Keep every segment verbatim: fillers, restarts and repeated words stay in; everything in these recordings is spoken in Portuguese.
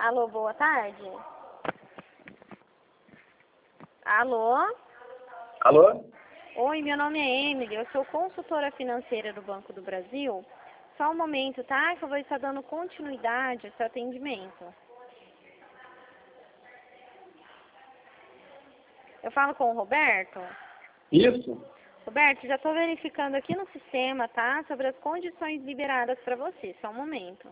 Alô, boa tarde. Alô? Alô? Oi, meu nome é Emily, eu sou consultora financeira do Banco do Brasil. Só um momento, tá? Que eu vou estar dando continuidade ao seu atendimento. Eu falo com o Roberto? Isso? Roberto, já estou verificando aqui no sistema, tá? Sobre as condições liberadas para você. Só um momento.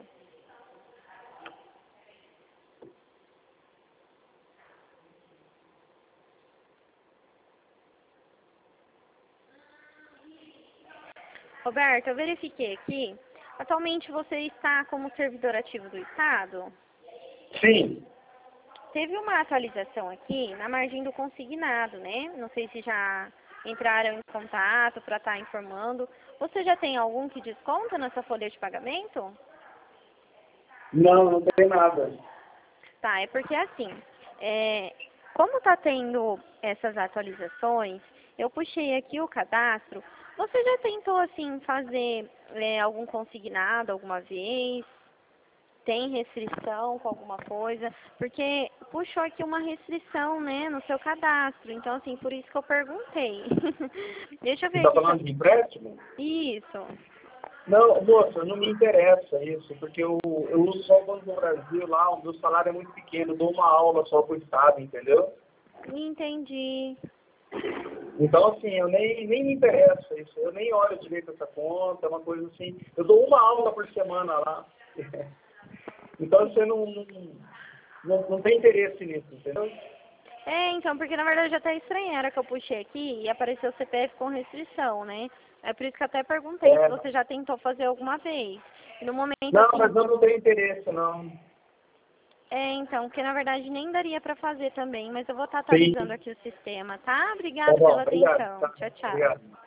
Roberto, eu verifiquei aqui. Atualmente você está como servidor ativo do Estado? Sim. Teve uma atualização aqui na margem do consignado, né? Não sei se já entraram em contato para estar informando. Você já tem algum que desconta nessa folha de pagamento? Não, não tem nada. Tá, é porque assim, é, como está tendo essas atualizações, eu puxei aqui o cadastro. Você já tentou, assim, fazer é, algum consignado alguma vez? Tem restrição com alguma coisa? Porque puxou aqui uma restrição, né, no seu cadastro. Então, assim, por isso que eu perguntei. Deixa eu Você ver está aqui. se falando de empréstimo? eu- Isso. Não, moça, não me interessa isso, porque eu, eu uso só o Banco do Brasil lá, o meu salário é muito pequeno, eu dou uma aula só pro Estado, entendeu? Entendi. Então, assim, eu nem, nem me interessa isso, eu nem olho direito essa conta, é uma coisa assim, eu dou uma aula por semana lá. Então, você não, não, não, não tem interesse nisso, entendeu? É, então, porque na verdade até estranhei, era que eu puxei aqui e apareceu o C P F com restrição, né? É por isso que eu até perguntei se É, você já tentou fazer alguma vez. E no momento, não, assim, mas eu não tenho interesse, não. é, então, porque na verdade nem daria pra fazer também, mas eu vou estar Sim, atualizando aqui o sistema, tá? tá Obrigada bom, pela obrigado. atenção. Tá, Tchau, tchau. obrigado.